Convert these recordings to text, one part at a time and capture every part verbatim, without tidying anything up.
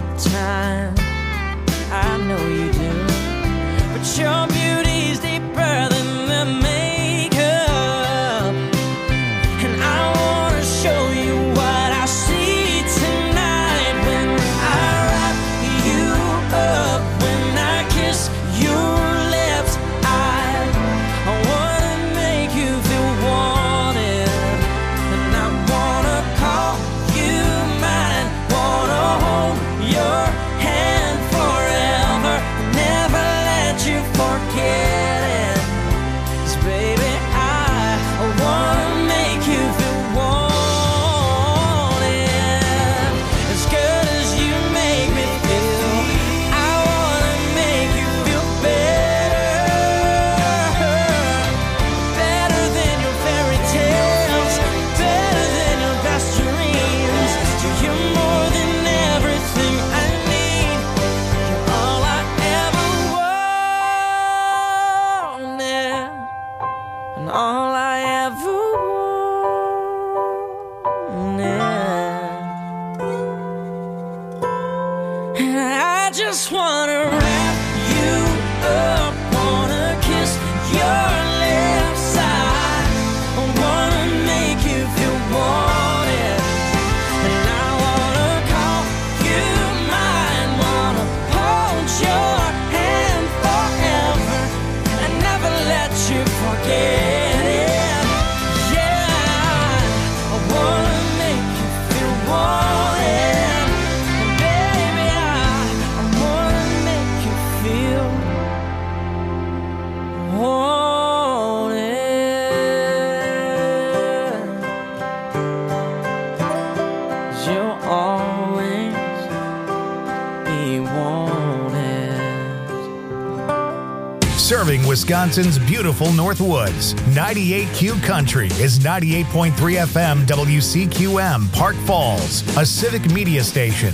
the time. I know you do. But your beauty's deeper than the makeup, and I wanna show you what I see tonight when I wrap you up, when I kiss your lips. I, I wanna make you feel wanted, and I wanna call you mine, wanna hold your hand forever, never let you forget it. 'Cause baby, I, I wanna make you feel wanted, as good as you make me feel. I wanna make you feel better, better than your fairy tales, better than your best dreams. You're more than everything I need. You're all I ever wanted, and all I ever wanted. And I just wanna wrap you up, wanna kiss your lips. I wanna make you feel wanted, and I wanna call you mine, wanna hold your hand forever, and never let you forget it. Yeah, I wanna make you feel wanted, and baby, I, I wanna make you feel wanted. 'Cause you'll always be wanted. Serving Wisconsin's beautiful Northwoods. ninety-eight Q Country is ninety-eight point three F M W C Q M, Park Falls, a civic media station.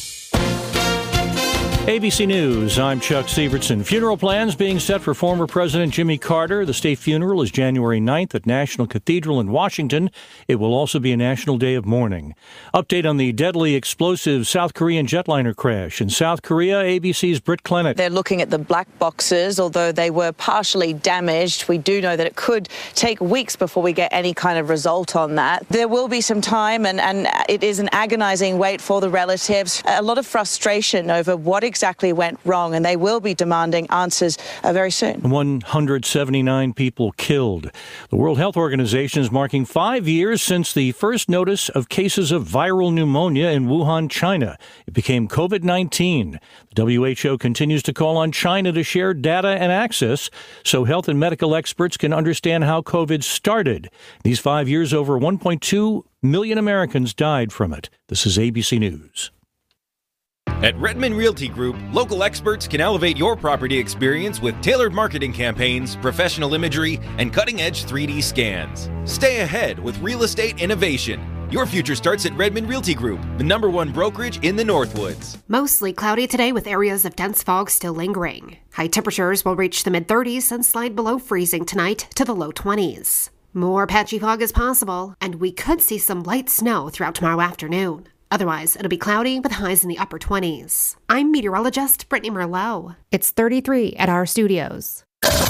A B C News, I'm Chuck Sievertson. Funeral plans being set for former President Jimmy Carter. The state funeral is January ninth at National Cathedral in Washington. It will also be a national day of mourning. Update on the deadly explosive South Korean jetliner crash. In South Korea, A B C's Britt Clennett. They're looking at the black boxes, although they were partially damaged. We do know that it could take weeks before we get any kind of result on that. There will be some time, and, and it is an agonizing wait for the relatives. A lot of frustration over what exactly went wrong, and they will be demanding answers uh, very soon. one hundred seventy-nine people killed. The World Health Organization is marking five years since the first notice of cases of viral pneumonia in Wuhan, China. It became COVID nineteen. The W H O continues to call on China to share data and access so health and medical experts can understand how COVID started. These five years, over one point two million Americans died from it. This is A B C News. At Redmond Realty Group, local experts can elevate your property experience with tailored marketing campaigns, professional imagery, and cutting-edge three D scans. Stay ahead with real estate innovation. Your future starts at Redmond Realty Group, the number one brokerage in the Northwoods. Mostly cloudy today with areas of dense fog still lingering. High temperatures will reach the mid-thirties and slide below freezing tonight to the low twenties. More patchy fog is possible, and we could see some light snow throughout tomorrow afternoon. Otherwise, it'll be cloudy with highs in the upper twenties. I'm meteorologist Brittany Merlot. It's thirty-three at our studios.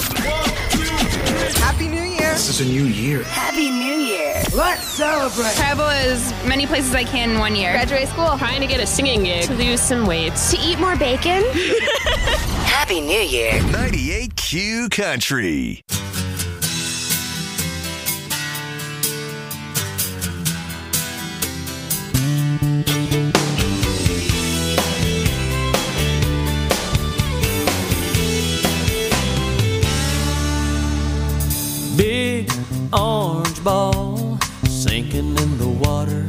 Happy New Year! This is a new year. Happy New Year! Let's celebrate! Travel as many places I can in one year. Graduate school. Trying to get a singing gig. To lose some weight. To eat more bacon. Happy New Year! ninety-eight Q Country. Big orange ball sinking in the water,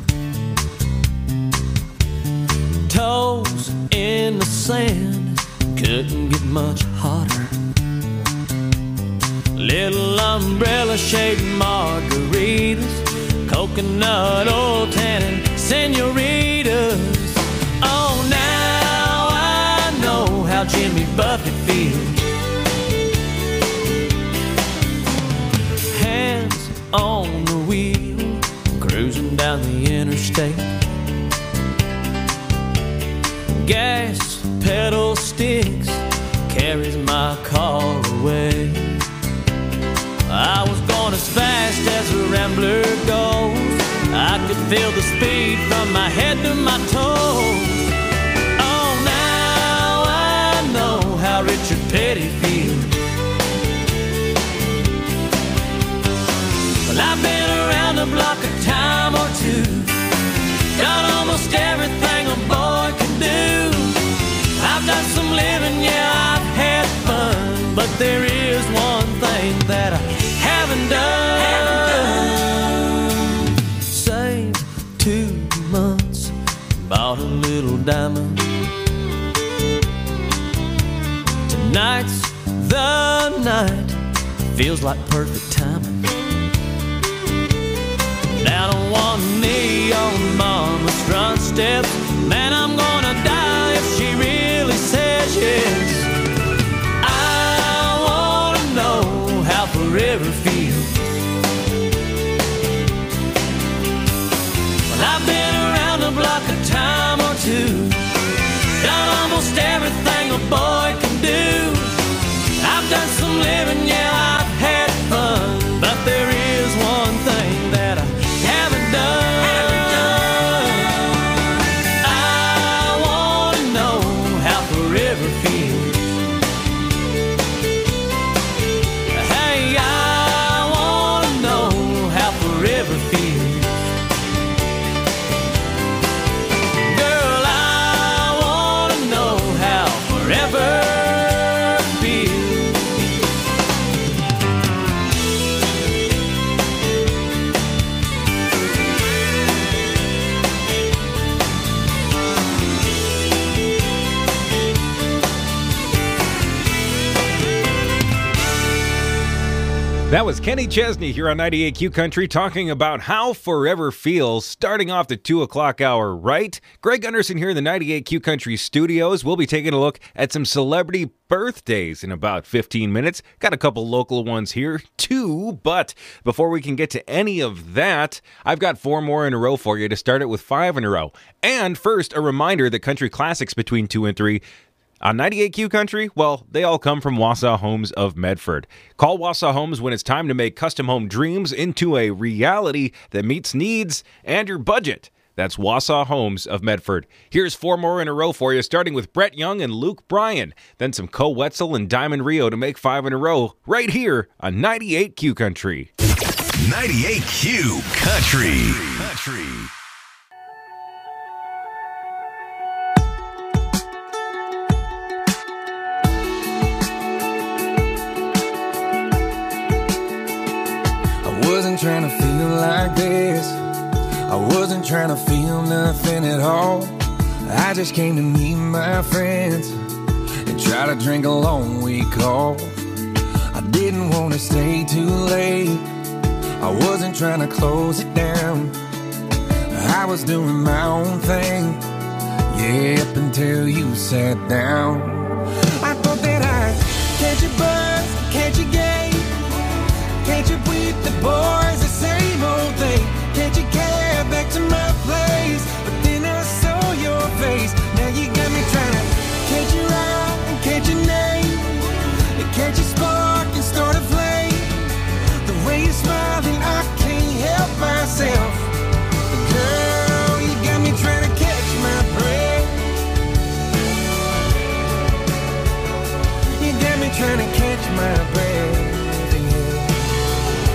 toes in the sand, couldn't get much hotter. Little umbrella shade margaritas, coconut oil tannin senoritas. Oh, now I know how Jimmy Buffett feels. Hands on the wheel, cruising down the interstate. gas pedal sticks carries my car away. I was going as fast as a rambler goes. I could feel the speed from my head to my toes. Oh, now I know how Richard Petty feels. Well, I've been around the block a time or two, done almost everything a boy can do. I've done some living, yeah, I've had fun, but there is one thing that I haven't done. Haven't done. Saved two months, bought a little diamond. Tonight's the night, feels like perfect timing. Down on one knee on mama's front steps, man, I'm gonna die if she really says yes. I wanna know how forever feels. Well, I've been around the block a time or two, done almost everything a boy can do. I've done some living, yeah, I've had fun, but there is one thing that I haven't done. Haven't done. I wanna know how forever feels. Hey, I wanna know how forever feels. Girl, I wanna know how forever. That was Kenny Chesney here on ninety-eight Q Country talking about how forever feels, starting off the two o'clock hour right. Greg Gunderson here in the ninety-eight Q Country studios. We'll be taking a look at some celebrity birthdays in about fifteen minutes. Got a couple local ones here too, but before we can get to any of that, I've got four more in a row for you to start it with five in a row. And first, a reminder that country classics between two and three on ninety-eight Q Country, well, they all come from Wausau Homes of Medford. Call Wausau Homes when it's time to make custom home dreams into a reality that meets needs and your budget. That's Wausau Homes of Medford. Here's four more in a row for you, starting with Brett Young and Luke Bryan. Then some Co Wetzel and Diamond Rio to make five in a row, right here on ninety-eight Q Country. ninety-eight Q Country. Country. I wasn't trying to feel like this. I wasn't trying to feel nothing at all. I just came to meet my friends and try to drink a long week off. I didn't want to stay too late. I wasn't trying to close it down. I was doing my own thing, yeah, up until you sat down. I thought that I'd catch a buzz, catch a game, catch up with the boys, the same old thing. Catch a cab back to my place, but then I saw your face. Now you got me trying to catch your eye and catch your name, and catch a spark and start a flame. The way you're smiling, I can't help myself. Girl, you got me trying to catch my breath. You got me trying to catch my breath.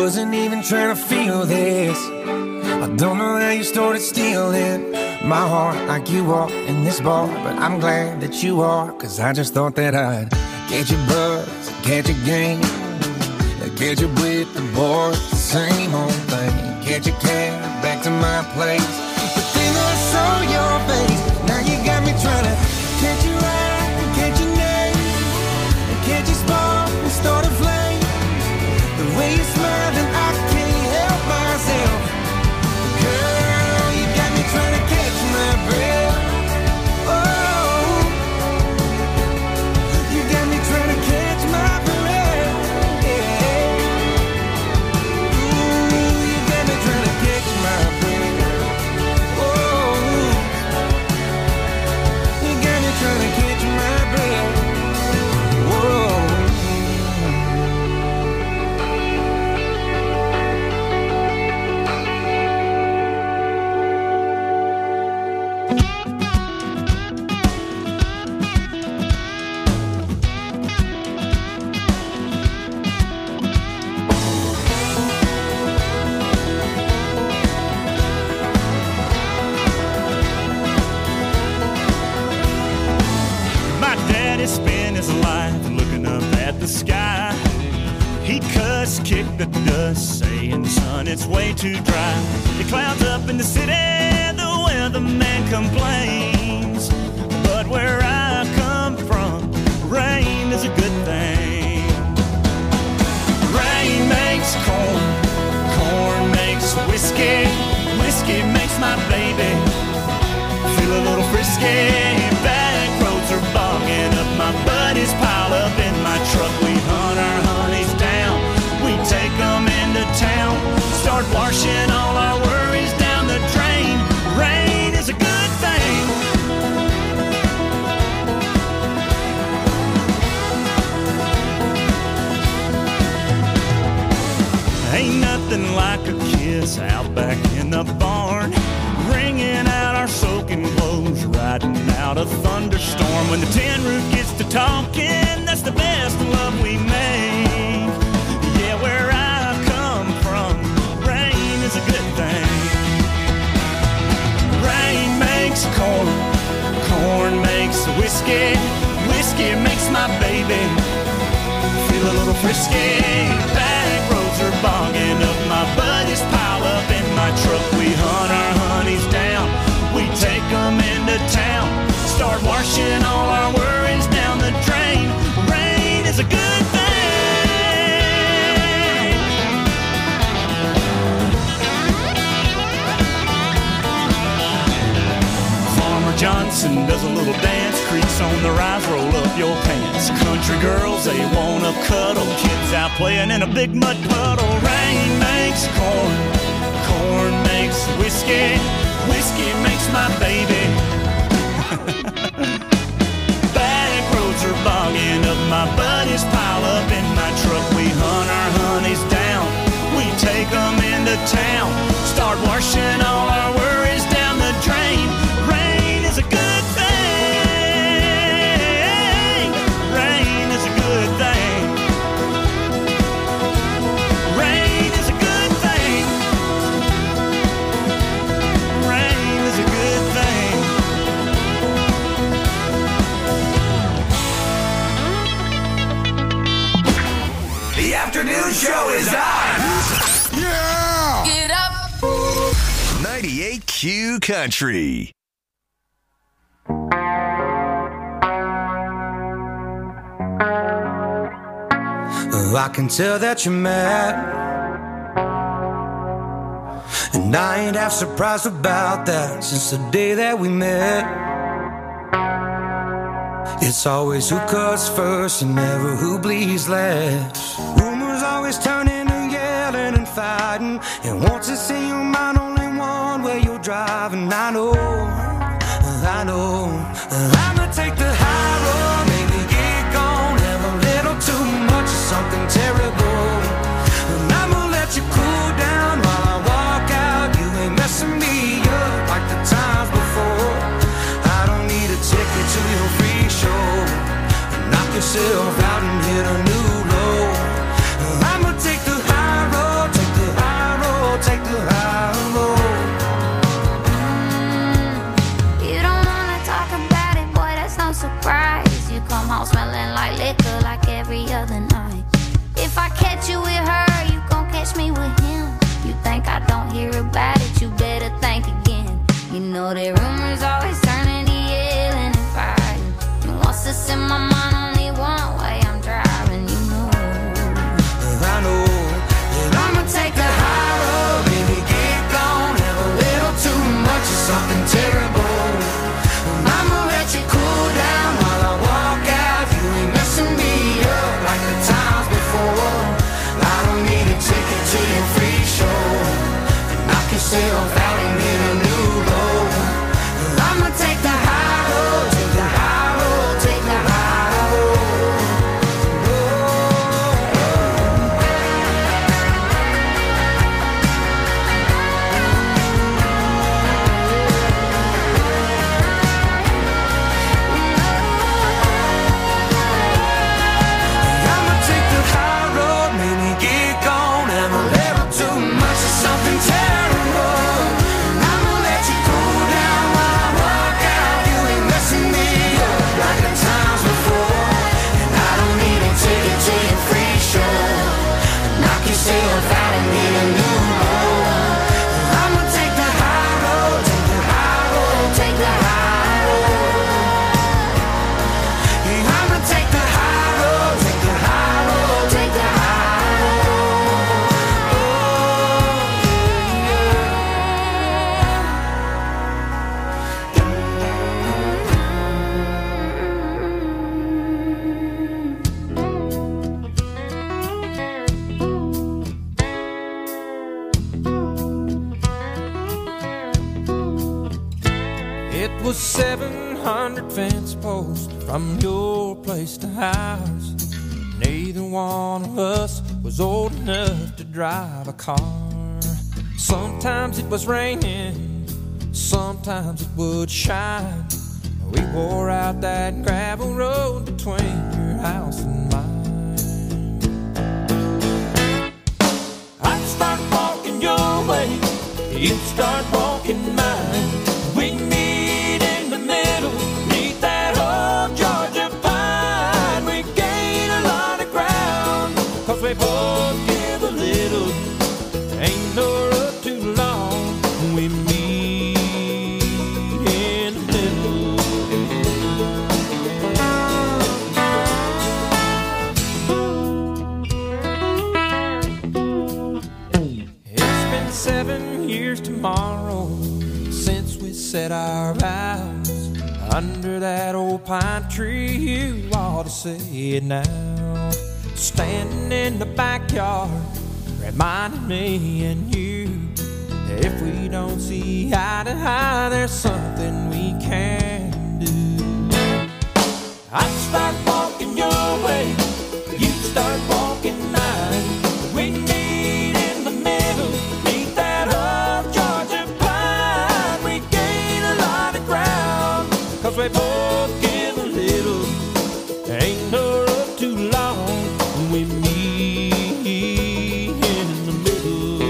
wasn't even trying to feel this. I don't know how you started stealing my heart like you are in this bar, but I'm glad that you are, cause I just thought that I'd get your buzz, get your game, get you with the boys, the same old thing, get your cab back to my place. But then I saw your face, now you got me trying to catch your eye, catch your name, catch your spark and start a flame. The way you're smiling, I can't help myself. Girl, you got me trying to catch my breath. Oh, you got me trying to catch my breath. Yeah. Ooh, you got me trying to catch my breath. Oh, you got me trying to catch my breath. Whoa. Spent his life looking up at the sky. He cussed, kicked the dust, saying, son, it's way too dry. The clouds up in the city, the weatherman complains. But where I come from, rain is a good thing. Rain makes corn, corn makes whiskey, whiskey makes my baby feel a little frisky. Back roads are bogging up, my buddies pile up in my truck. We hunt our honeys down, we take them into town, start washing all our worries down the drain. Rain is a good thing. Ain't nothing like a kiss out back in the barn, wringing out our soaking clothes, riding out a thunderstorm. When the tin roof gets to talking, that's the best love we make. Yeah, where I come from, rain is a good thing. Rain makes corn, corn makes whiskey, whiskey makes my baby feel a little frisky. Back roads are bogging up, my buddies pile up in my truck. We hunt our honeys down, we take them into town, start washing all our worries down the drain. Rain is a good thing. Farmer Johnson does a little dance, creaks on the rise, roll up your pants. Country girls, they wanna cuddle, kids out playing in a big mud puddle. Rain makes corn, corn makes whiskey, whiskey makes my baby. Back roads are bogging up, my buddies pile up in my truck. We hunt our honeys down, we take them into town, start washing all our worries down the drain. Rain is a good thing. Rain is a good thing. Rain is a good thing. Rain is a good thing. The afternoon show is on. Yeah! Get up. ninety-eight Q Country. I can tell that you're mad, and I ain't half surprised about that. Since the day that we met, it's always who cuts first and never who bleeds last. Rumors always turn into yelling and fighting, and once it's in your mind, only one way you're driving. I know, I know, I'ma take the high road, maybe get gone, have a little too much of something terrible, and I'ma let you cool down while I walk out. You ain't messing me up like the times before. I don't need a ticket to your free show. Knock yourself out and hit a new low. I'ma take the high road, surprised. You come home smelling like liquor like every other night. If I catch you with her, you gon' catch me with him. You think I don't hear about it, you better think again. You know that rumors always turn into yelling and fighting. And once it's in my mind, only one way I'm driving, you know. And I know that I'ma take the high road, baby, get gone. Have a little too much of something terrible. And I'ma let you cool down while I walk out. You ain't messing me up like the times before. I don't need a ticket to your free show. And knock yourself out and get a new road. And I'ma take the high road, take the high road, take the high road. I'ma take the high road, maybe get gone. Have a little too much of something terrible. And I'ma let you cool down while I walk out. You ain't messing me up like the times before. And I don't need a ticket to your free show. Knock yourself out and get a new road. I'ma take the high road, take the high road, take the high road. Yeah, I'ma take the high road, take the high road, take the high It was seven hundred fence posts from your place to ours. Neither one of us was old enough to drive a car. Sometimes it was raining, sometimes it would shine. We wore out that gravel road between your house and mine. I'd start walking your way, you'd start walking mine. We meet in the middle, meet that old Georgia pine. We gain a lot of ground, cause we both give a little. Ain't no road too long, we meet in the middle. It's been seven years tomorrow since we said our vows under that old pine tree. You ought to say it now. Standing in the backyard, reminding me and you that if we don't see eye to eye, there's something we can do. I'd start walking your way, you'd start walking mine. We meet in the middle, meet that old Georgia pine. We gain a lot of ground, cause we both give a little. Ain't no road too long, we meet in the middle.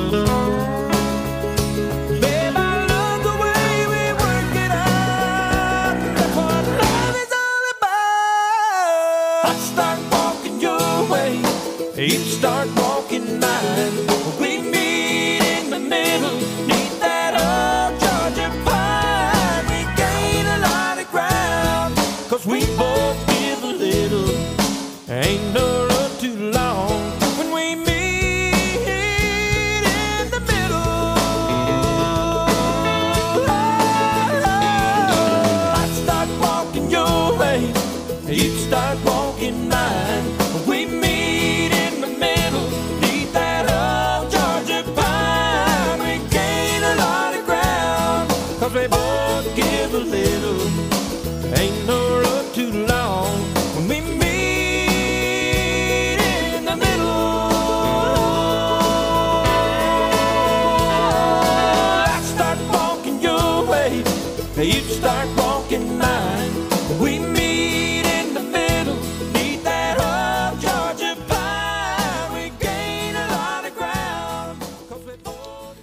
Babe, I love the way we work it out. That's what love is all about. I start walking your way, you start walking mine. We meet in the middle, neath that old Georgia pine. We gain a lot of ground, cause we both give a little. Ain't no road too long when we meet in the middle. I'd start walking your way, you'd start walking mine. We meet in the middle, neath that old Georgia pine. We gain a lot of ground, cause we both give a little. Ain't no road too long when we meet in the middle. I start walking your way, you start walking mine. We meet in the middle, neath that old Georgia pine. We gain a lot of ground, cause we both.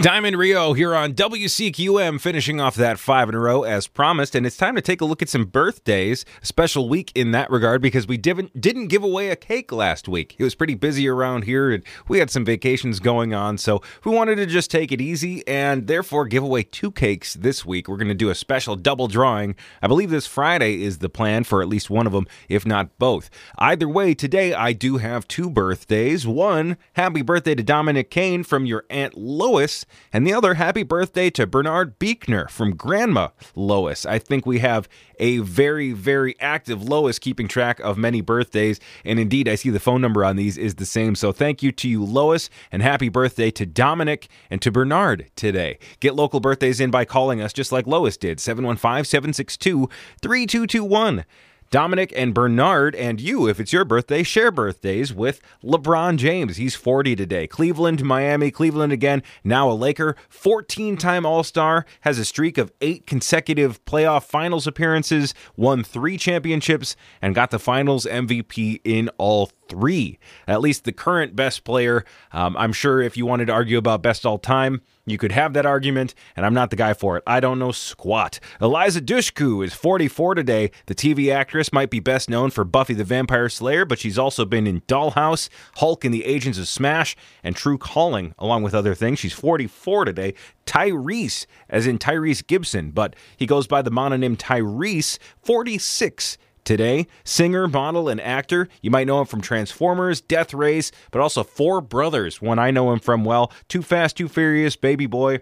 Diamond Rio here on W C Q M, finishing off that five in a row as promised, and it's time to take a look at some birthdays. A special week in that regard because we didn't didn't give away a cake last week. It was pretty busy around here, and we had some vacations going on, so we wanted to just take it easy and therefore give away two cakes this week. We're going to do a special double drawing. I believe this Friday is the plan for at least one of them, if not both. Either way, today I do have two birthdays. One, happy birthday to Dominic Kane from your Aunt Lois, and the other, happy birthday to Bernard Beekner from Grandma Lois. I think we have a very, very active Lois keeping track of many birthdays, and indeed, I see the phone number on these is the same. So thank you to you, Lois, and happy birthday to Dominic and to Bernard today. Get local birthdays in by calling us just like Lois did, seven one five, seven six two, three two two one. Dominic and Bernard and you, if it's your birthday, share birthdays with LeBron James. He's forty today. Cleveland, Miami, Cleveland again, now a Laker. fourteen-time All-Star, has a streak of eight consecutive playoff finals appearances, won three championships, and got the finals M V P in all three. At least the current best player. Um, I'm sure if you wanted to argue about best all time, you could have that argument, and I'm not the guy for it. I don't know squat. Eliza Dushku is forty-four today. The T V actress might be best known for Buffy the Vampire Slayer, but she's also been in Dollhouse, Hulk and the Agents of Smash, and True Calling, along with other things. She's forty-four today. Tyrese, as in Tyrese Gibson, but he goes by the mononym Tyrese, forty-six today. Singer, model, and actor. You might know him from Transformers, Death Race, but also Four Brothers, one I know him from well. Too Fast, Too Furious, Baby Boy.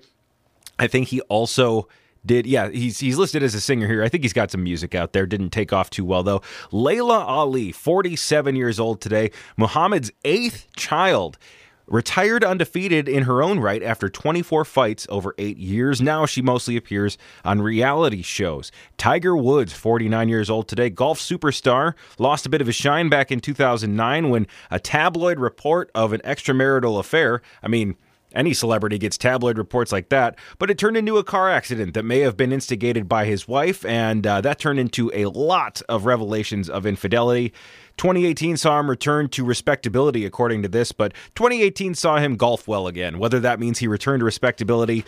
I think he also did, yeah, he's he's listed as a singer here. I think he's got some music out there. Didn't take off too well, though. Layla Ali, forty-seven years old today. Muhammad's eighth child. Retired undefeated in her own right after twenty-four fights over eight years. Now she mostly appears on reality shows. Tiger Woods, forty-nine years old today, golf superstar, lost a bit of his shine back in two thousand nine when a tabloid report of an extramarital affair, I mean, any celebrity gets tabloid reports like that, but it turned into a car accident that may have been instigated by his wife, and uh, that turned into a lot of revelations of infidelity. twenty eighteen saw him return to respectability, according to this, but twenty eighteen saw him golf well again. Whether that means he returned to respectability,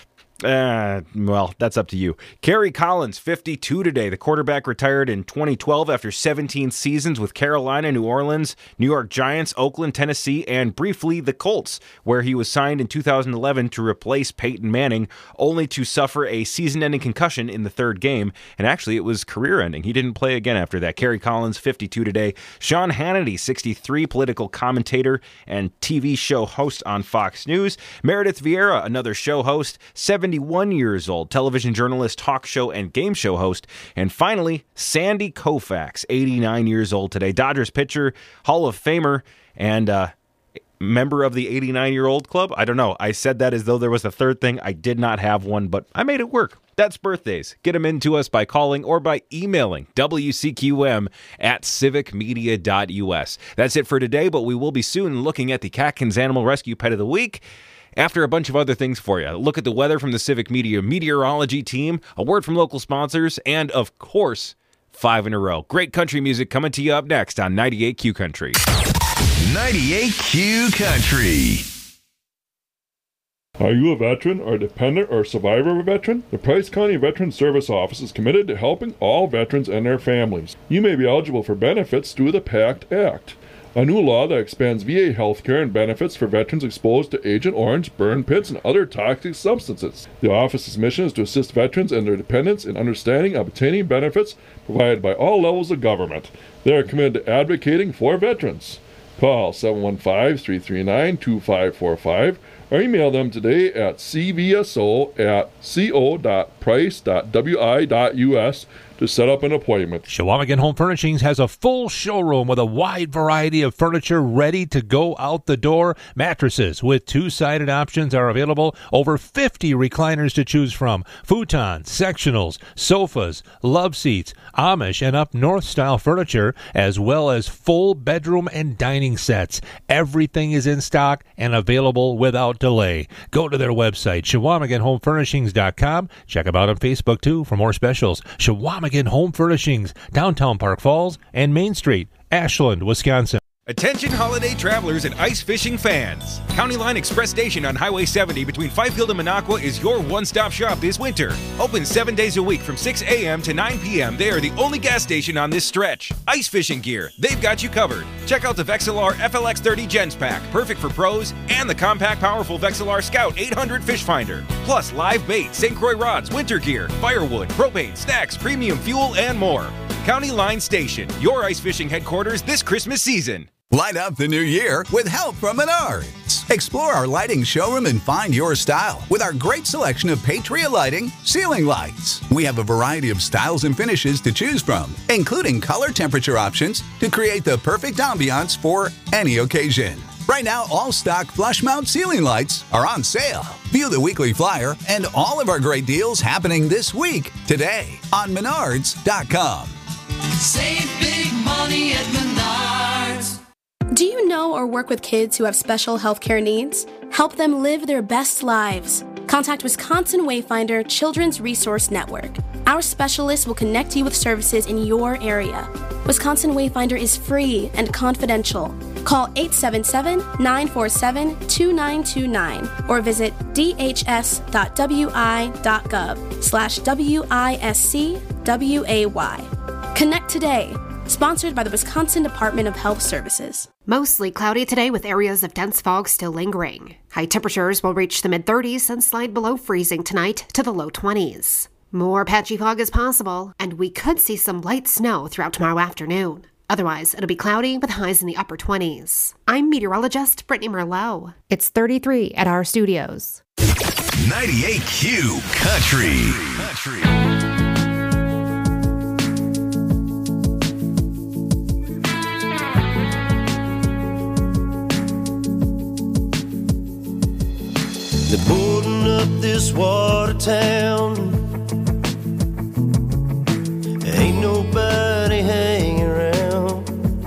Uh, well, that's up to you. Kerry Collins, fifty-two today. The quarterback retired in twenty twelve after seventeen seasons with Carolina, New Orleans, New York Giants, Oakland, Tennessee, and briefly the Colts, where he was signed in two thousand eleven to replace Peyton Manning, only to suffer a season-ending concussion in the third game. And actually, it was career-ending. He didn't play again after that. Kerry Collins, fifty-two today. Sean Hannity, sixty-three, political commentator and T V show host on Fox News. Meredith Vieira, another show host, seventy-one years old, television journalist, talk show, and game show host. And finally, Sandy Koufax, eighty-nine years old today. Dodgers pitcher, Hall of Famer, and uh, member of the eighty-nine-year-old club. I don't know. I said that as though there was a third thing. I did not have one, but I made it work. That's birthdays. Get them into us by calling or by emailing W C Q M at civic media dot U S. That's it for today, but we will be soon looking at the Catkins Animal Rescue Pet of the Week, after a bunch of other things for you. Look at the weather from the Civic Media meteorology team, a word from local sponsors, and, of course, five in a row. Great country music coming to you up next on ninety-eight Q Country. ninety-eight Q Country. Are you a veteran or dependent or survivor of a veteran? The Price County Veteran Service Office is committed to helping all veterans and their families. You may be eligible for benefits through the PACT Act, a new law that expands V A health care and benefits for veterans exposed to Agent Orange, burn pits, and other toxic substances. The office's mission is to assist veterans and their dependents in understanding and obtaining benefits provided by all levels of government. They are committed to advocating for veterans. Call seven one five, three three nine, two five four five or email them today at c v s o at co dot price dot w i dot u s to set up an appointment. Chequamegon Home Furnishings has a full showroom with a wide variety of furniture ready to go out the door. Mattresses with two-sided options are available. Over fifty recliners to choose from. Futons, sectionals, sofas, love seats, Amish and up north style furniture, as well as full bedroom and dining sets. Everything is in stock and available without delay. Go to their website, Chequamegon Home Furnishings dot com. Check them out on Facebook, too, for more specials. Chequamegon Home Furnishings, downtown Park Falls and Main Street, Ashland, Wisconsin. Attention holiday travelers and ice fishing fans. County Line Express Station on Highway seventy between Fifield and Minocqua is your one-stop shop this winter. Open seven days a week from six a.m. to nine p.m. They are the only gas station on this stretch. Ice fishing gear, they've got you covered. Check out the Vexilar F L X thirty Gens Pack, perfect for pros, and the compact, powerful Vexilar Scout eight hundred Fish Finder. Plus live bait, Saint Croix rods, winter gear, firewood, propane, snacks, premium fuel, and more. County Line Station, your ice fishing headquarters this Christmas season. Light up the new year with help from Menards. Explore our lighting showroom and find your style with our great selection of Patriot Lighting ceiling lights. We have a variety of styles and finishes to choose from, including color temperature options to create the perfect ambiance for any occasion. Right now, all stock flush mount ceiling lights are on sale. View the weekly flyer and all of our great deals happening this week today on Menards dot com. Save big money at Menards. Do you know or work with kids who have special healthcare needs? Help them live their best lives. Contact Wisconsin Wayfinder Children's Resource Network. Our specialists will connect you with services in your area. Wisconsin Wayfinder is free and confidential. Call eight seven seven, nine four seven, two nine two nine or visit d h s dot w i dot gov slash W I S C W A Y. Connect today. Sponsored by the Wisconsin Department of Health Services. Mostly cloudy today with areas of dense fog still lingering. High temperatures will reach the mid-thirties and slide below freezing tonight to the low twenties. More patchy fog is possible, and we could see some light snow throughout tomorrow afternoon. Otherwise, it'll be cloudy with highs in the upper twenties. I'm meteorologist Brittany Merlot. It's thirty-three at our studios. ninety-eight Q Country. Country. They're boarding up this water town. Ain't nobody hanging around.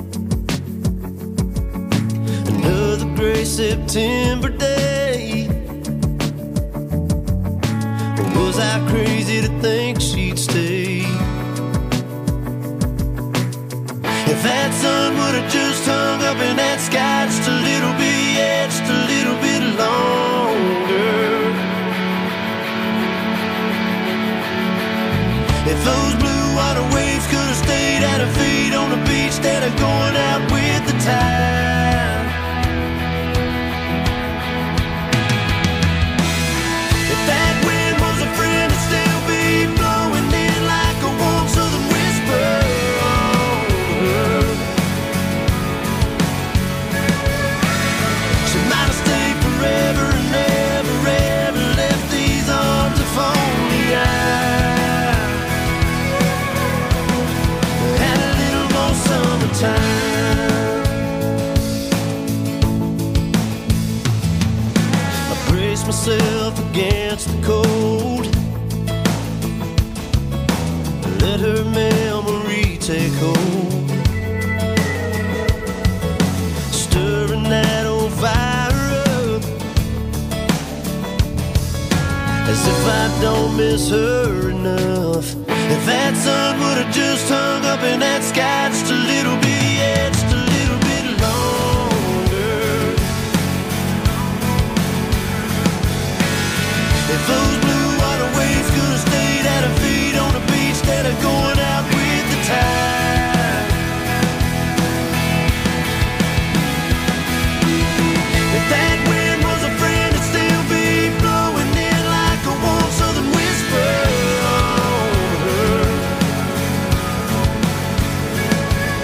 Another gray September day. Was I crazy to think she'd stay? If that sun would have just hung up in that sky just a little bit, yeah, just a little bit longer. If those blue water waves could have stayed at her feet on the beach instead of going out with the tide. If that wind was a friend, it'd still be blowing in like a warm southern whisper. She might have stayed forever and never, ever left these arms if only I had a little more summertime. I brace myself against the cold, let her memory take hold, stirring that old fire up, as if I don't miss her enough. If that sun would have just hung up in that sky just a little bit, yeah, just a little bit longer. If those blue water waves could have stayed at her feet on the beach instead of going out with the tide. If that wind was a friend, it'd still be blowing in like a warm southern whisper on her.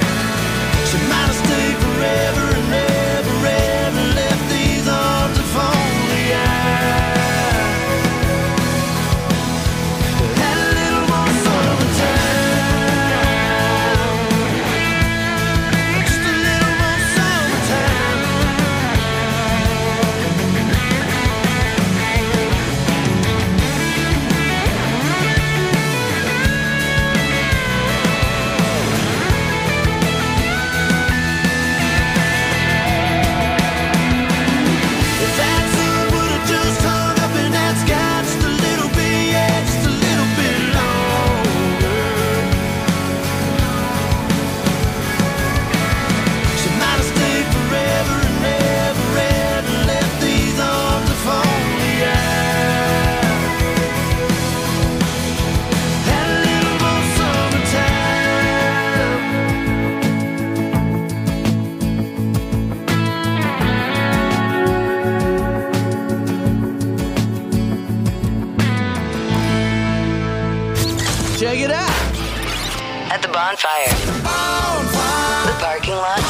At the bonfire. The parking lot.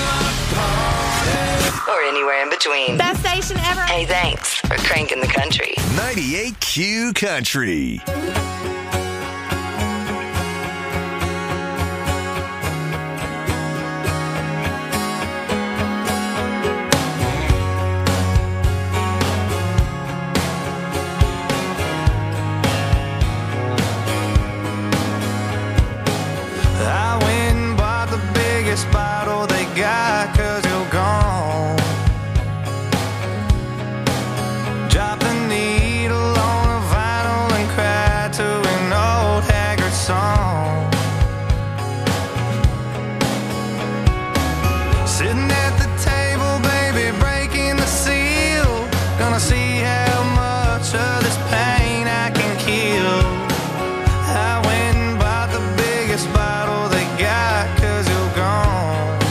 Or anywhere in between. Best station ever. Hey, thanks for cranking the country. ninety-eight Q Country. I went and bought the biggest bottle they got, cause you're gone. Drop the needle on a vinyl and cry to an old haggard song. Sitting at the table, baby, breaking the seal. Gonna see how much of this pain I can kill. I went and bought the biggest bottle they got, cause you're gone.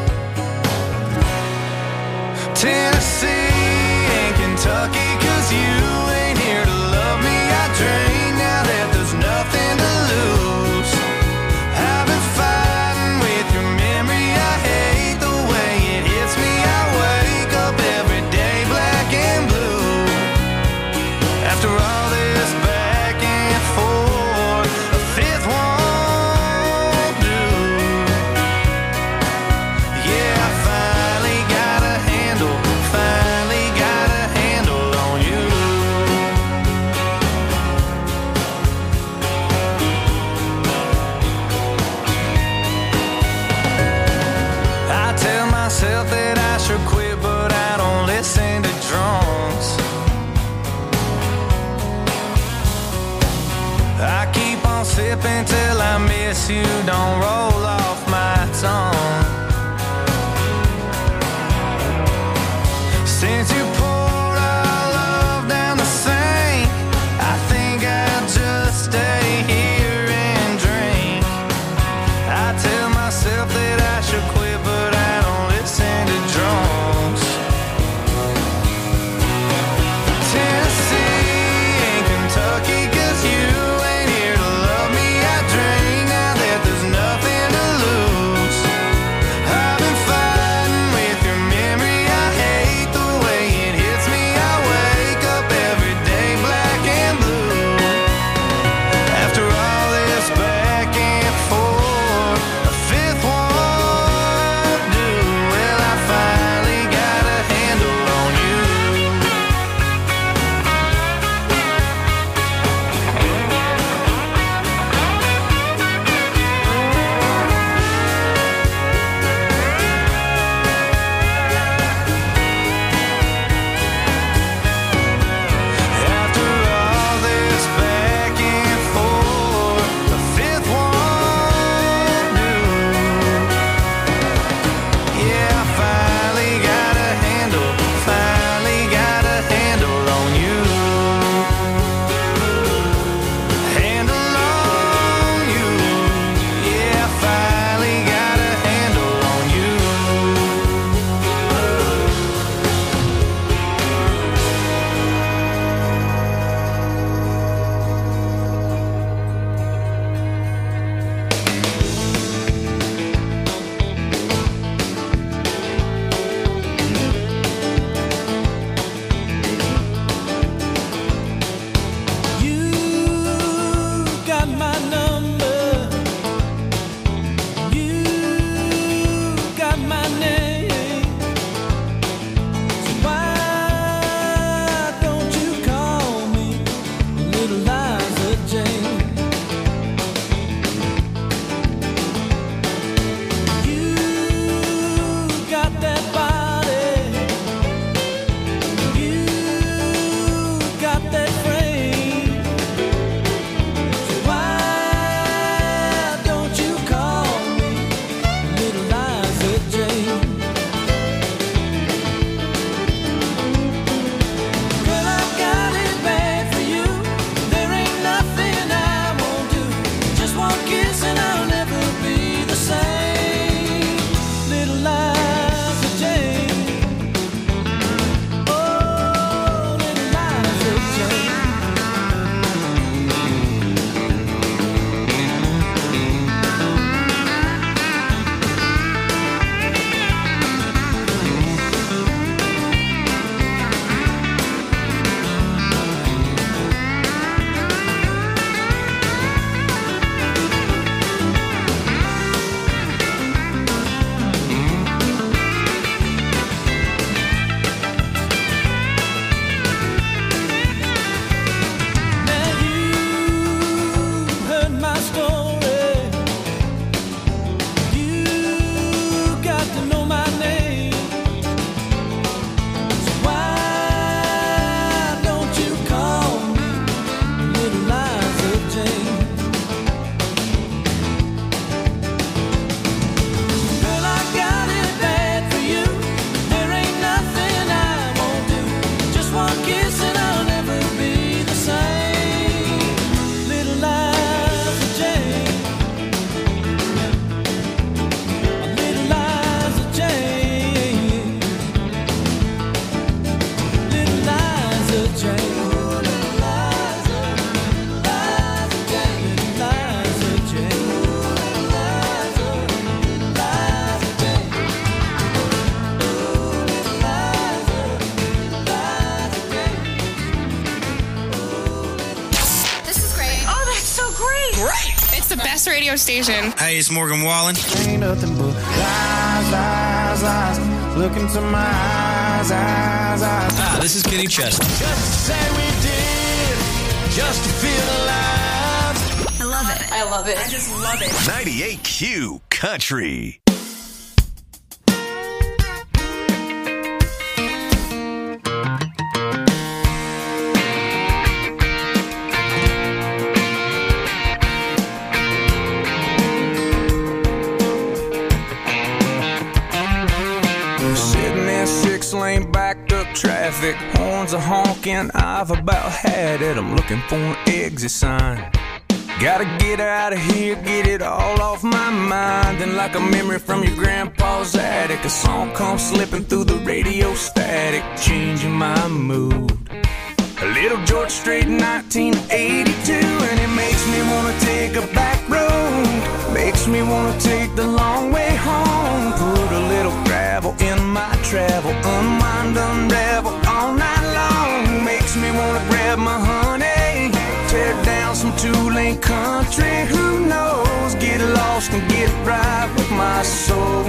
Tennessee and Kentucky, cause you ain't here to love me. I drink now that there's nothing to lose. I've been fighting with your memory. I hate the way it hits me. I wake up every day black and blue. After all this back and forth, a fifth won't do. Yeah, I finally got a handle, finally got a handle on you. I tell myself that I should quit, but I don't listen to drunks. I keep on sipping till I miss you, don't roll off my tongue. Since you poured our love down the sink, I think I'll just stay here and drink. I tell myself that I should quit, but I don't listen to drunks. Tennessee and Kentucky, cause you ain't here to love me. I drink now that there's nothing to lose. I've been fighting with your memory. I hate the way it the best radio station. Hey, it's Morgan Wallen. Ain't nothing but lies, lies, lies. Look into my eyes, eyes, eyes. Ah, this is Kenny Chesney. Just to say we did, just to feel alive. I love it. I love it. I just love it. ninety-eight Q Country. Lane backed up traffic, horns are honking, I've about had it. I'm looking for an exit sign. Gotta get out of here, get it all off my mind. And like a memory from your grandpa's attic, a song comes slipping through the radio static, changing my mood. A little George Strait, nineteen eighty-two, and it makes me wanna take a back road. Makes me wanna take the long way home. Put a little gravel in my travel, unwind, unravel all night long. Makes me wanna grab my honey, tear down some two-lane country. Who knows? Get lost and get right with my soul.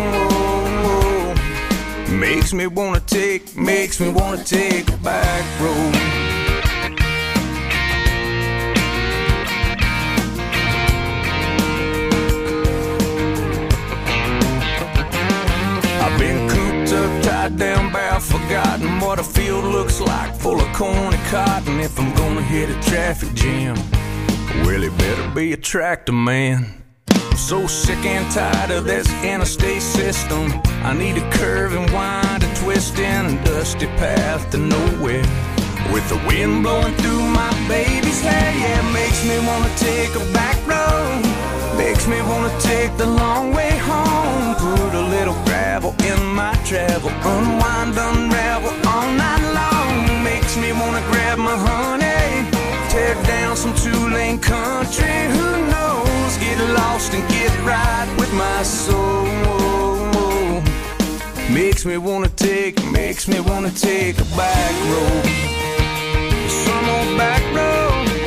Makes me wanna take, makes me wanna take a back road. Down bow, forgotten what a field looks like, full of corn and cotton. If I'm gonna hit a traffic jam, well, it better be a tractor man. I'm so sick and tired of this interstate system. I need a curve and wind, a twist in a dusty path to nowhere. With the wind blowing through my baby's hair, yeah, it makes me wanna take a back road. Makes me wanna take the long way home. Put a little gravel in my travel, unwind, unravel all night long. Makes me wanna grab my honey, tear down some two-lane country. Who knows? Get lost and get right with my soul. Makes me wanna take, makes me wanna take a back road. Some old back road.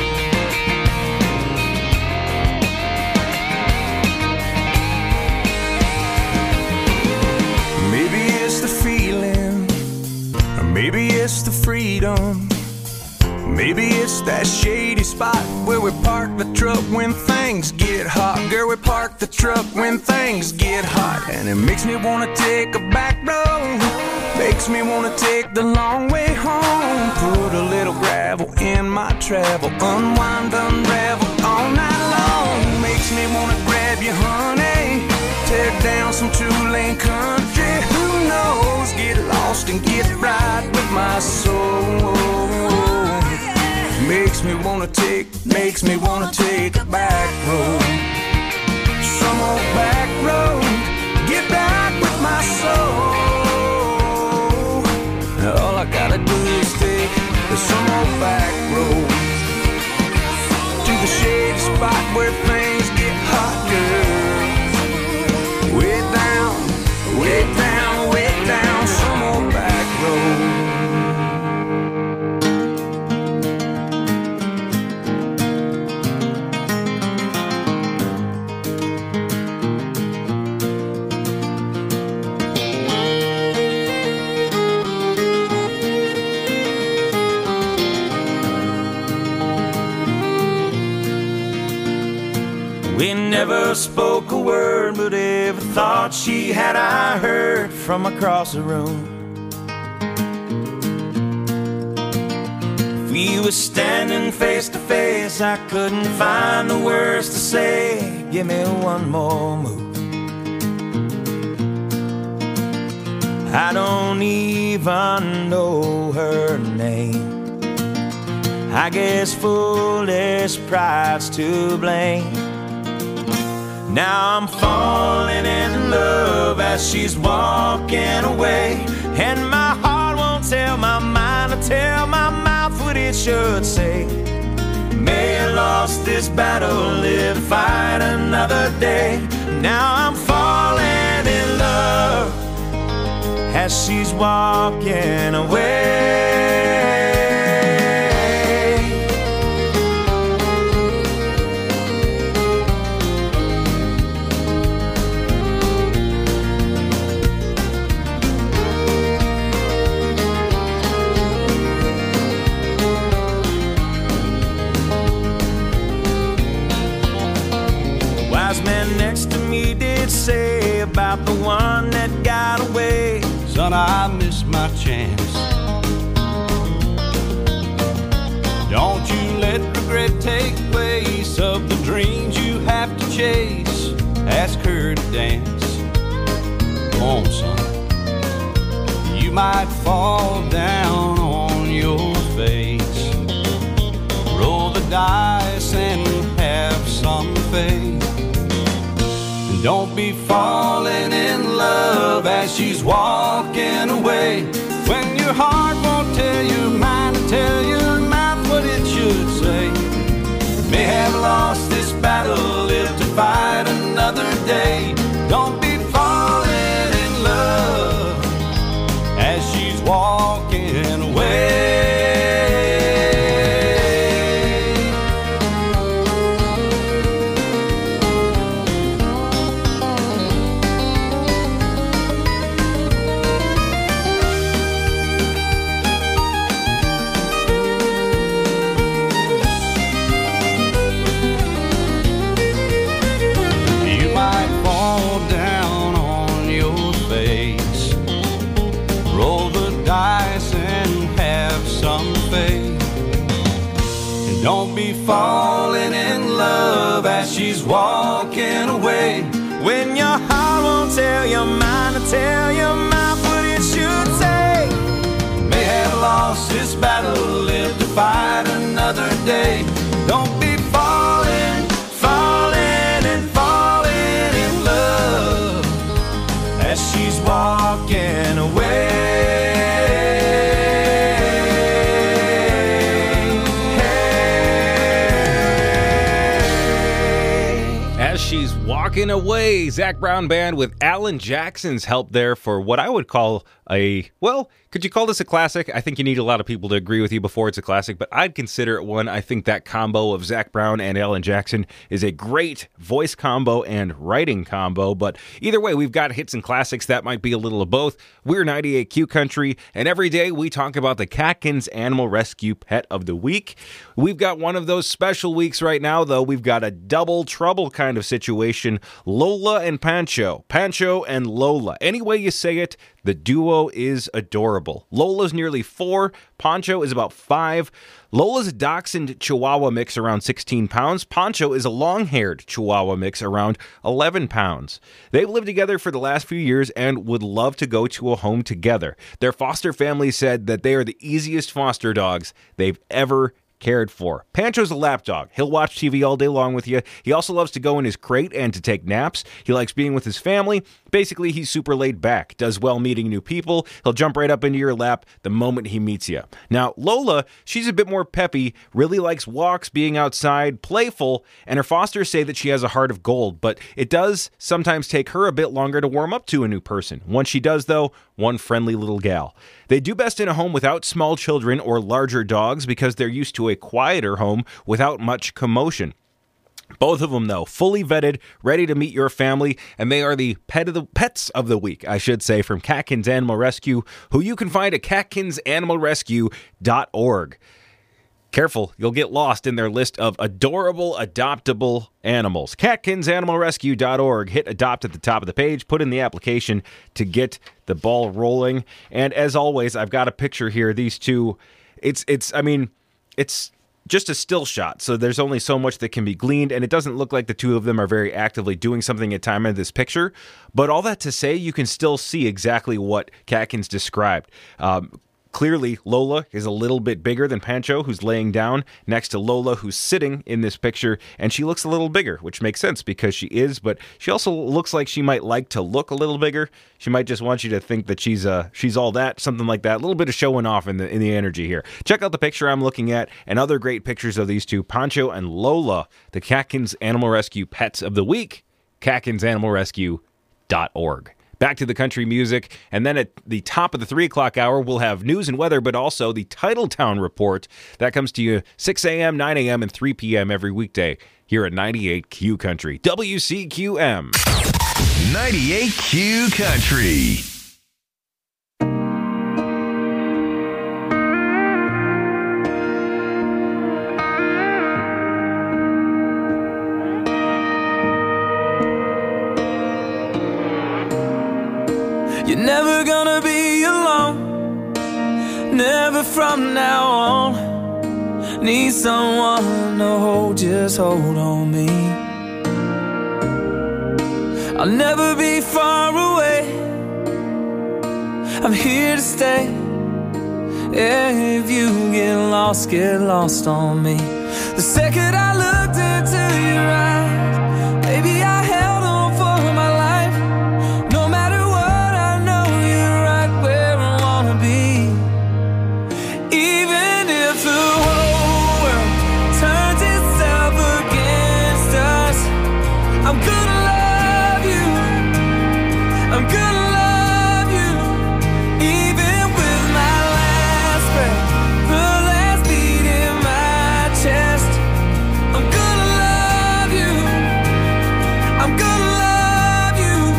Maybe it's the freedom. Maybe it's that shady spot where we park the truck when things get hot. Girl, we park the truck when things get hot. And it makes me wanna take a back road. Makes me wanna take the long way home. Put a little gravel in my travel, unwind, unravel all night long. Makes me wanna grab you, honey, tear down some two-lane country. Who knows? Get lost and get right with my soul. Makes me wanna take, makes me wanna take a back road. Some old back road. Get back with my soul. All I gotta do is take some old back road to the shady spot where things get hot, girl. Way down, way down, way down, some old back road. We never spoke a word, but every thought she had I heard from across the room. If we were standing face to face, I couldn't find the words to say. Give me one more move. I don't even know her name. I guess foolish pride's to blame. Now I'm falling in love as she's walking away, and my heart won't tell my mind to tell my mouth what it should say. May have lost this battle, live, fight another day. Now I'm falling in love as she's walking away. wise man next to me did say about the one that got away. Son, I missed my chance. Don't you let regret take place of the dreams you have to chase. Ask her to dance. Come on, son. You might fall down on your face. Roll the dice and have some faith. And don't be falling in love as she's walking away. When your heart won't tell your mind to tell your mouth what it should say. May have lost this battle, live to fight another day. Don't be falling in love as she's walking away. Don't be falling in love as she's walking away. When your heart won't tell your mind to tell your mouth what it should say. May have lost this battle, live to fight another day. Don't be falling, falling and falling in love as she's walking away. She's walking away. Zac Brown Band with Alan Jackson's help there for what I would call a, well, could you call this a classic? I think you need a lot of people to agree with you before it's a classic, but I'd consider it one. I think that combo of Zac Brown and Alan Jackson is a great voice combo and writing combo, but either way, we've got hits and classics that might be a little of both. We're ninety-eight Q Country, and every day we talk about the Catkins Animal Rescue Pet of the Week. We've got one of those special weeks right now, though. We've got a double trouble kind of situation. Lola and Pancho. Pancho and Lola. Any way you say it, the duo is adorable. Lola's nearly four. Pancho is about five. Lola's a dachshund Chihuahua mix around sixteen pounds. Pancho is a long-haired Chihuahua mix around eleven pounds. They've lived together for the last few years and would love to go to a home together. Their foster family said that they are the easiest foster dogs they've ever cared for. Pancho's a lap dog. He'll watch T V all day long with you. He also loves to go in his crate and to take naps. He likes being with his family. Basically, he's super laid back, does well meeting new people. He'll jump right up into your lap the moment he meets you. Now, Lola, she's a bit more peppy, really likes walks, being outside, playful, and her fosters say that she has a heart of gold, but it does sometimes take her a bit longer to warm up to a new person. Once she does, though, one friendly little gal. They do best in a home without small children or larger dogs because they're used to a quieter home without much commotion. Both of them, though, fully vetted, ready to meet your family, and they are the pet of the pets of the week, I should say, from Catkins Animal Rescue, who you can find at catkins animal rescue dot org. Careful, you'll get lost in their list of adorable, adoptable animals. catkins animal rescue dot org. Hit adopt at the top of the page. Put in the application to get the ball rolling. And as always, I've got a picture here. These two, it's, it's, I mean, it's just a still shot, so there's only so much that can be gleaned, and it doesn't look like the two of them are very actively doing something at time in this picture. But all that to say, you can still see exactly what Catkins described. Um, Clearly, Lola is a little bit bigger than Pancho, who's laying down next to Lola, who's sitting in this picture, and she looks a little bigger, which makes sense because she is, but she also looks like she might like to look a little bigger. She might just want you to think that she's uh, she's all that, something like that. A little bit of showing off in the in the energy here. Check out the picture I'm looking at and other great pictures of these two, Pancho and Lola, the Catkins Animal Rescue Pets of the Week, catkins animal rescue dot org. Back to the country music, and then at the top of the three o'clock hour, we'll have news and weather, but also the Titletown Report. That comes to you six a.m., nine a.m., and three p.m. every weekday here at ninety-eight Q Country. W C Q M. ninety-eight Q Country. You're never gonna be alone, never from now on. Need someone to hold, just hold on me. I'll never be far away, I'm here to stay. Yeah, if you get lost, get lost on me. The second I looked into your eyes, baby, I held on for my life. No matter what, I know you're right where I wanna be. Even if the whole world turns itself against us, I'm gonna love you, I'm gonna love you. Even with my last breath, the last beat in my chest, I'm gonna love you, I'm gonna love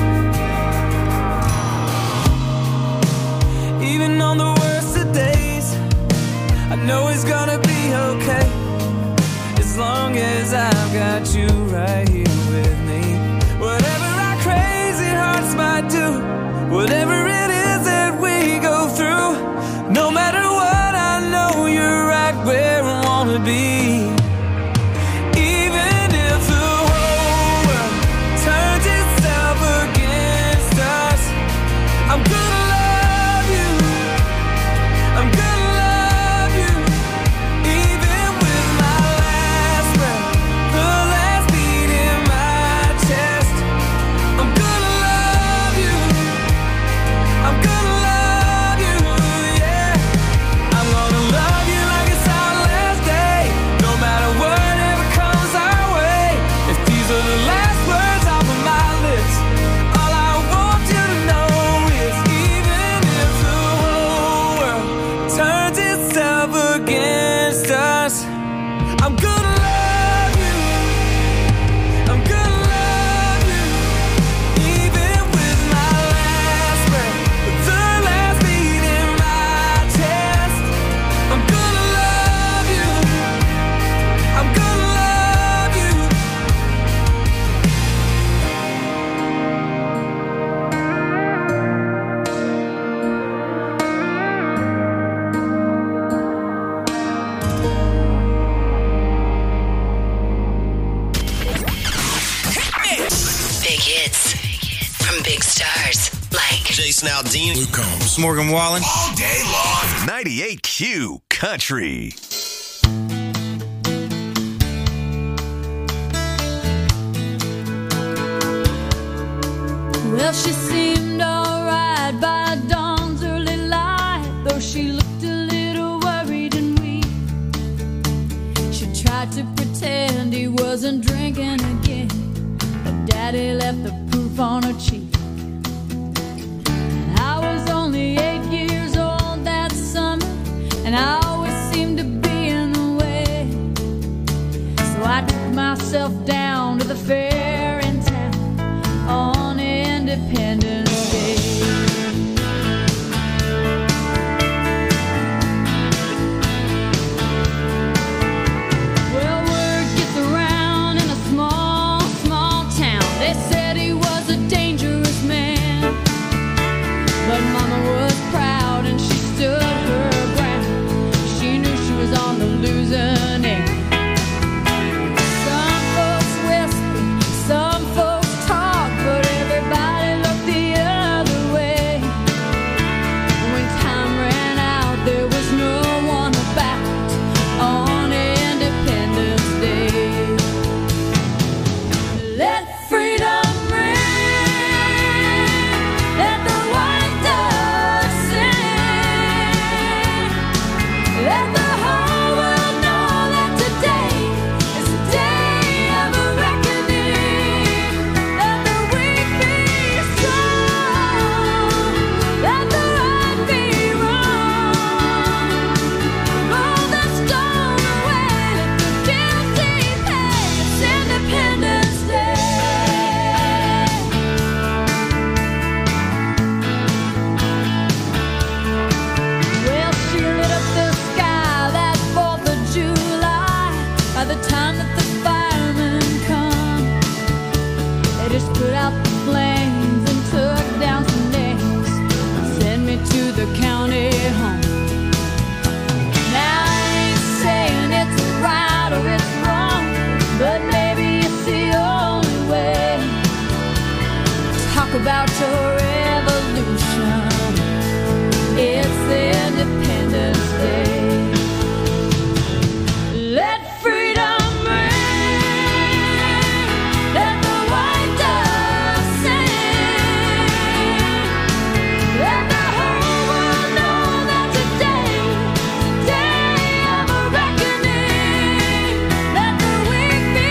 you. Even on the worst of days, I know it's gonna be okay, as long as I've got you right here with me. Whatever our crazy hearts might do, whatever it is that we go through, no matter what, I know you're right where I wanna be. Even if the whole world turns itself against us, I'm gonna love you, I'm gonna love you. Even with my last breath, the last beat in my chest, I'm gonna love you, I'm gonna love you, yeah. I'm gonna love you like it's our last day, no matter whatever comes our way. If these are the last words off of my lips, all I want you to know is even if the whole world turns itself against us, I'm gonna love you, I'm gonna love you. Even with my last breath, the last beat in my chest, I'm gonna love you, I'm gonna love you. Big hits from big stars like Jason Aldean, Luke Combs, Morgan Wallen. All day long. ninety-eight Q Country. Well, she seemed alright by dawn's early light, though she looked a little worried and weak. She tried to pretend he wasn't drinking again, but Daddy left the proof on her cheek. And I was only eight years old that summer, and I always seemed to be in the way. So I took myself down to the fair in town on Independence Day. Well, word gets around in a small, small town. They said he was a dangerous man, but Mama was proud and she stood her ground. She knew she was on the losing end. Some folks whispered, some folks talked, but everybody looked the other way. When time ran out, there was no one about on Independence Day. Let freedom ring, let the white dove sing, let the whole world know that today is a day of a reckoning. Let the weak be strong, let the right be wrong. Roll the stone away, let the guilty pay. It's Independence Day. Well, she lit up the sky that fourth of July. By the time that the firemen come, they just put out the flames and took down some names. their county home. Now I ain't saying it's right or it's wrong, but maybe it's the only way. Talk about your revolution. It's Independence Day. Let freedom ring. Let the white dove sing. Let the whole world know that today, day of a reckoning. Let the weak be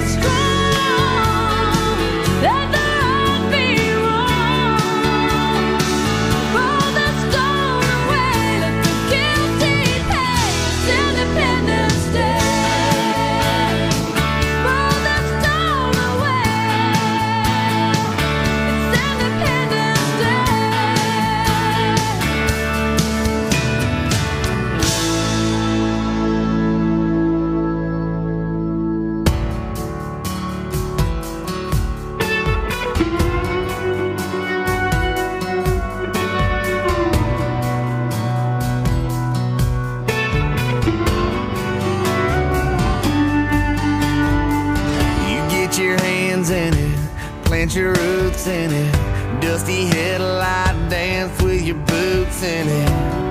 strong. Let the right be wrong. Roll the stone away. Let the guilty pay. It's Independence Day. Roll the stone away. It's Independence Day. You get your hands in it, plant your roots in it. Dusty headlight dance with your boots in it.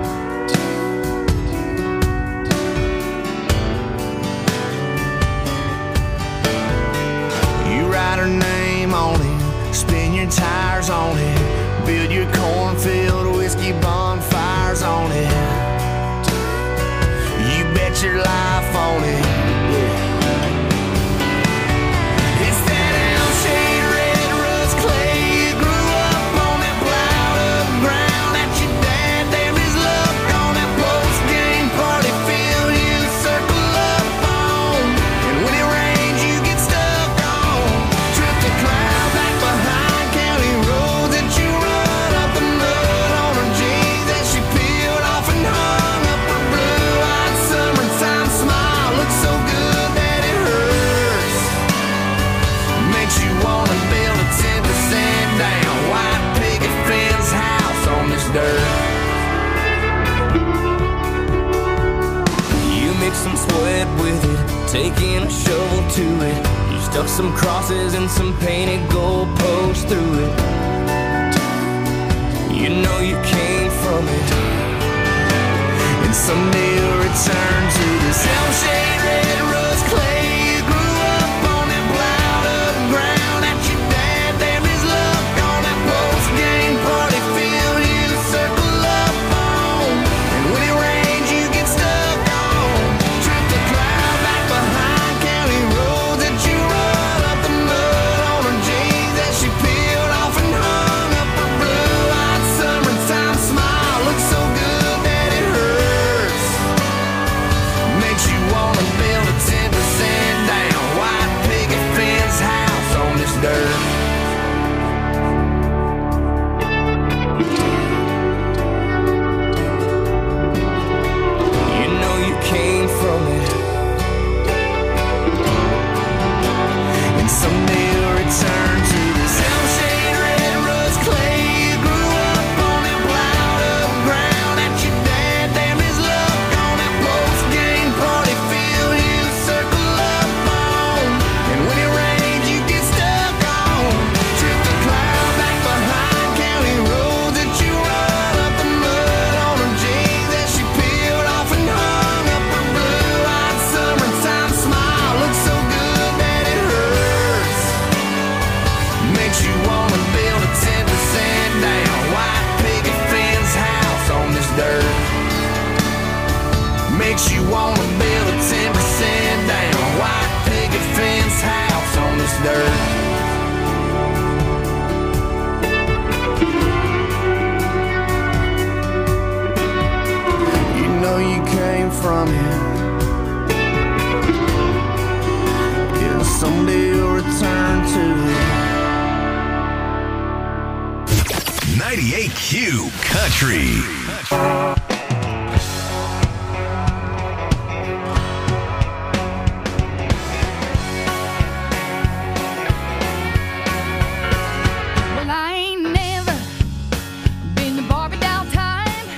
You write her name on it, spin your tires on it, build your cornfield whiskey bonfires on it. You bet your life on it. Yeah. It's that L-shaped red rust clay. You grew up on that plowed up ground that your dad damned his luck on. That post-game party field you circle up on. And when it rains you get stuck on. Trip the cloud back behind county roads that you run up the mud on her jeans that she peeled off and hung up her blue-eyed summertime smile. Looks so good that it hurts. Makes you wanna build a ten percent down white picket fence house on this dirt. You mix some sweat with it, taking a shovel to it. You stuck some crosses and some painted gold posts through it. You know you came from it, and someday you'll return to this L-shaped red rust clay. You grew up on that plowed up ground that your dad damned his luck on. That post-game party field you circle up on. And when it rains you get stuck on. Trip the cloud back behind county roads that you run up the mud on her jeans that she peeled off and hung up her blue-eyed summertime smile. Looks so good that it hurts. Makes you wanna build a ten percent down white picket fence house on this dirt. You know you came from it, and someday you'll return to this L-shaped red rust clay. You grew up on that plowed up ground that your dad damned his luck on. That post-game party field you circle up on. And when it rains you get stuck on. Trip the cloud back behind county roads that you run up the mud on her jeans that she peeled off and hung up her blue-eyed summertime smile. Looks so good that it hurts. Makes you wanna build a ten percent down white picket fence house on this dirt. Makes you wanna build a ten percent down white picket fence house on this dirt. You know you came from it, yeah, someday you'll return to it. ninety-eight Q Country. Well, I ain't never been to Barbie doll time.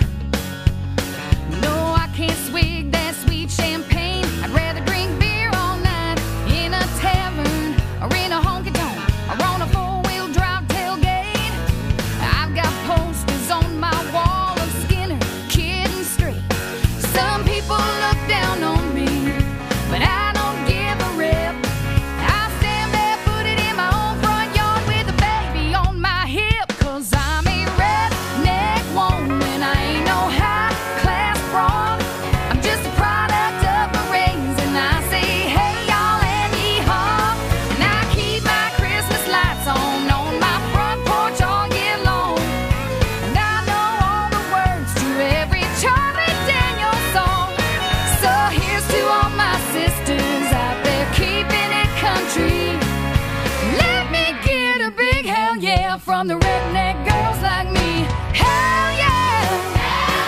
yeah from the redneck girls like me. Hell yeah! Hell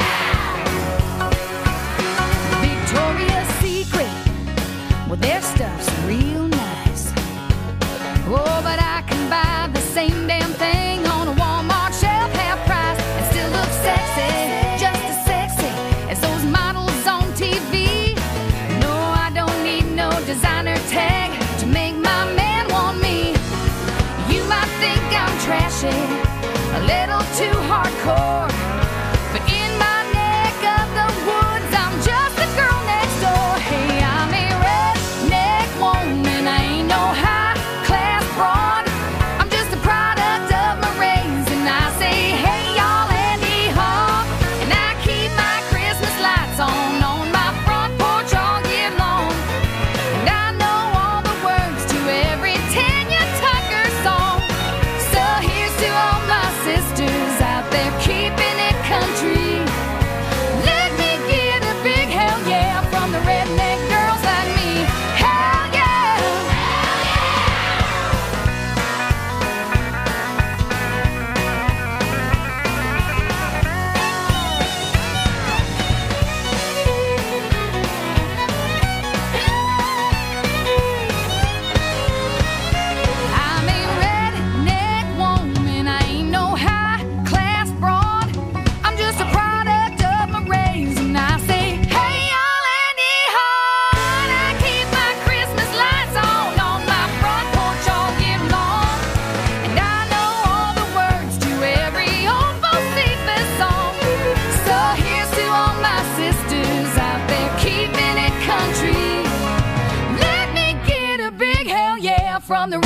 yeah! Victoria's Secret, well their stuff's real nice. Oh, but I can buy the same damn thing on a Walmart shelf, half price, and still look sexy, just as sexy as those models on T V. No, I don't need no designer tag to make my man want me. You might think I'm trashy, a little too hardcore, but in my neck of the woods, I'm just the girl next door. Hey, I'm a redneck woman, I ain't no high class broad. I'm just a product of my race, and I say, hey y'all, Andy Hall, and I keep my Christmas lights on on my front porch all year long. And I know all the words to every Tanya Tucker song. So here's to all my sisters out there keeping it country. Let me get a big hell yeah from the redneck girls like me. Hell yeah! I'm a redneck woman, I ain't no high class broad. I'm just a product of my race, and I say, hey y'all, Andy Hall, I keep my Christmas lights on on my front porch all year long. And I know all the words to every old Bocephus song. So here's to all my sisters out there keeping it country. Let me get a big hell yeah from the